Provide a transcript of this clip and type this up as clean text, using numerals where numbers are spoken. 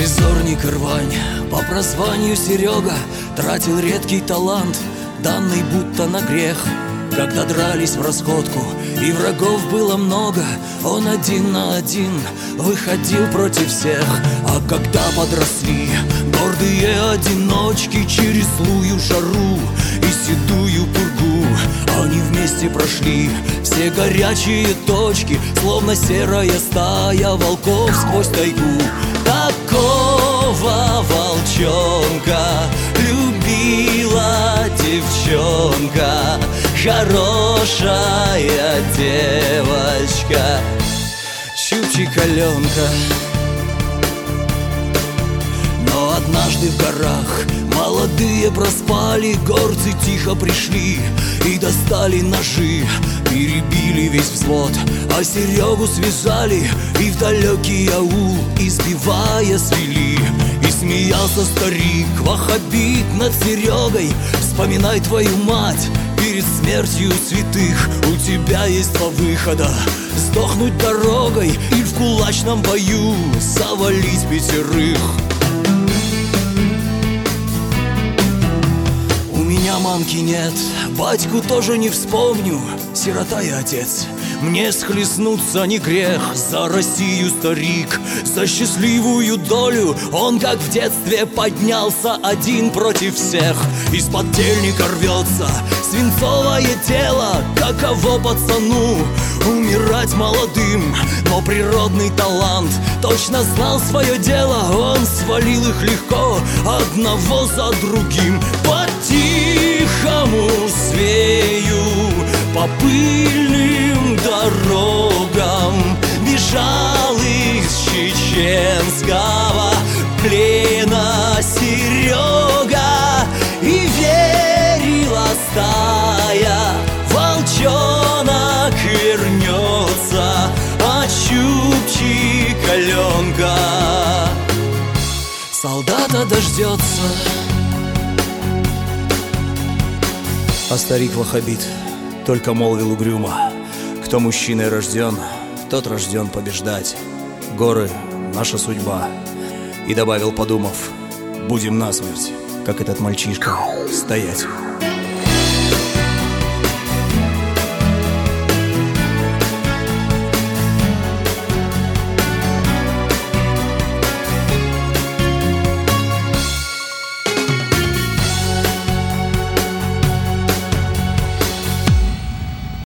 Беспризорник и рвань, по прозванию Серега, тратил редкий талант, данный будто на грех. Когда дрались в расходку и врагов было много, он один на один выходил против всех. А когда подросли гордые одиночки через злую жару и седую пургу, они вместе прошли все горячие точки, словно серая стая волков сквозь тайгу. Такого волчонка любила девчонка, хорошая девочка, Чупчик-Аленка. Но однажды в горах молодые проспали, горцы тихо пришли и достали ножи, перебили весь взвод, а Серегу связали и в далекий аул, избивая, свели. И смеялся старик ваххабит над Серегой: вспоминай твою мать перед смертью святых. У тебя есть два выхода: сдохнуть дорогой или в кулачном бою завалить пятерых. У меня мамки нет, батьку тоже не вспомню, сирота и отец. Мне схлестнуться не грех, за Россию старик, за счастливую долю он, как в детстве, поднялся один против всех. Из-под тельника рвется свинцовое тело, каково пацану умирать молодым. Но природный талант точно знал свое дело, он свалил их легко, одного за другим. По-тихому свею по пыльным дорогам бежал из чеченского плена Серега, и верила стая, волчонок вернется, а Чупчик-Аленка солдата дождется. А старик-ваххабит только молвил угрюмо: кто мужчиной рожден, тот рожден побеждать. Горы — наша судьба. И добавил, подумав: будем насмерть, как этот мальчишка, стоять.